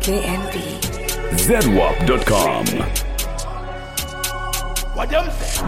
KNB. ZWAP.com. What them say?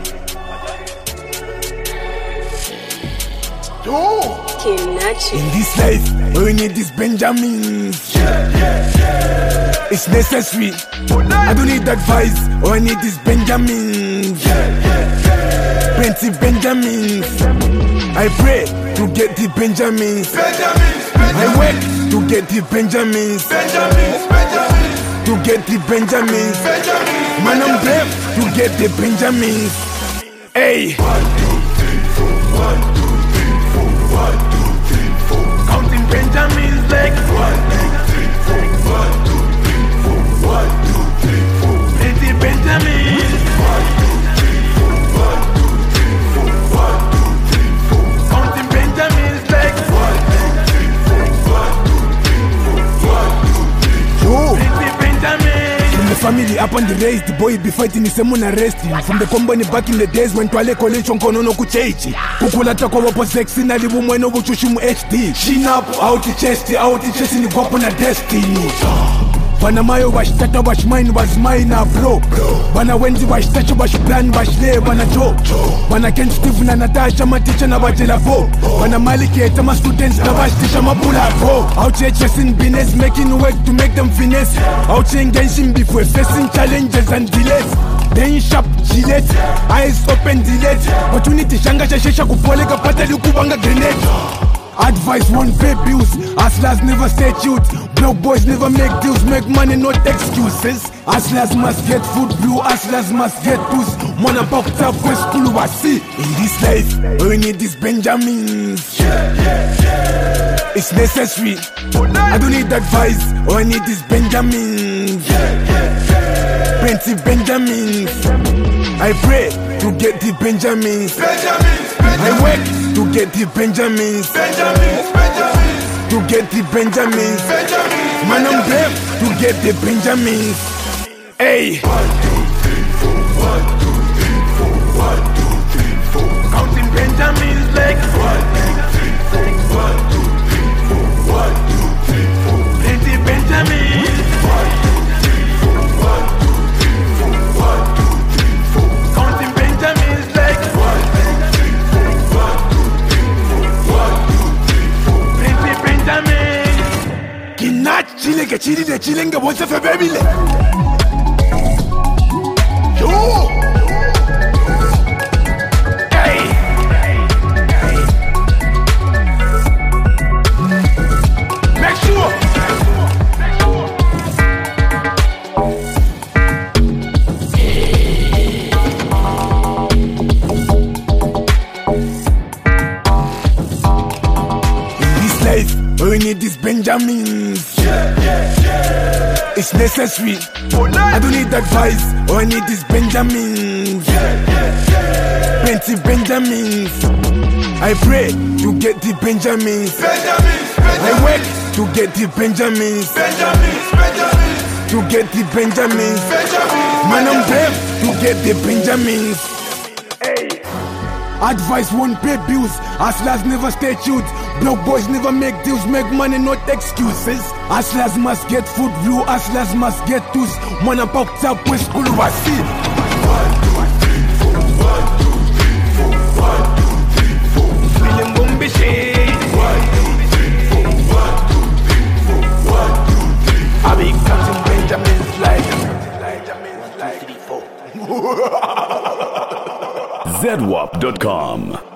Yo! Kinachi. In this life, we need these Benjamins. It's necessary. I don't need advice, all I need is Benjamins. Plenty Benjamins. I pray to get the Benjamins. I work to get the Benjamins. To get the Benjamins. Man, I'm brave to get the Benjamins. Hey! 1, 2, 3, 4. 1, 2, 3, 4. 1, 2, 3, 4. Counting Benjamins like 1, 2, 3, 4. 1, 2, 3, 4. 1, 2, 3, 4. Plenty Benjamins. 1, 2, 3, 4. 1, 2, 3, 4. 1, 2, 3, 4. Counting Benjamins like 1, 2, 3, 4. 1, 2, 3, 4. 1, 2, 3, 4. Plenty Benjamins. From the family up on the race, the boy be fighting the same arresting. From the company back in the days when twale college on kono no kuchechi. Kukulata kwa wapo sexy na libu mweno vuchushimu HD. Shinapu, out chest ni guapo na destiny. Bana mayo washtata wash mine was mine bro. Bana wenzi washtacha wash plan wash le bana jo. Bana Ken Steve na Natasha ma teacher na bajela po. Bana Maliki eta ma students na wash teacher ma pula po. Out here chasing business, making work to make them finesse. Out here engaging before facing challenges and delays. Then sharp Gillette, eyes open delete. Opportunity shanga shesha kupoleka pata likubanga grenade. Advice won't pay bills, hustlers never stay cute. Broke boys never make deals, make money not excuses. Hustlers must get food blue, hustlers must get tools. Mwana popped up with school wasi. In this life, we need these Benjamins. It's necessary. I don't need advice, all I need is Benjamins. Plenty Benjamins. I pray to get the Benjamins. I work to get the Benjamins. To get the Benjamins. Man, I'm brave to get the Benjamins. Hey! 1, 2, 3, 4. 1, 2, 3, 4. 1, 2, 3, 4. Counting Benjamins like 1, 2, 3, 4. 1, 2, 3, 4. 1, 2, 3, 4. Plenty Benjamins. 1, 2, 3, 4. 1, 2, 3, 4. 1, 2, 3, 4. Counting Benjamins like 1, 2, 3, 4. 1, 2, 3, 4. 1, 2, 3, 4. Plenty Benjamins. Kinach chile ke chili de chile nga bolsa fe bebile. Yo! Hey! Make sure! In this life, we need these Benjamins. It's necessary. I don't need advice, all I need is Benjamins. Plenty Benjamins. I pray to get the Benjamins. I work to get the Benjamins. To get the Benjamins. Man, I'm brave to get the Benjamins. Hey. Advice won't pay bills, hustlers never stay cute. Broke boys never make deals, make money not excuses. Hustlers must get food blue, hustlers must get tools. Mwana popped up with school wasi. 1, 2, 3, 4. 1, 2, 3, 4. 1, 2, 3, 4. Feeling bombi shade. 1, 2, 3, 4. 1, 2, 3, 4. 1, 2, 3, 4. I be counting Benjamins like 1, 2, 3, 4. ZWAP.com.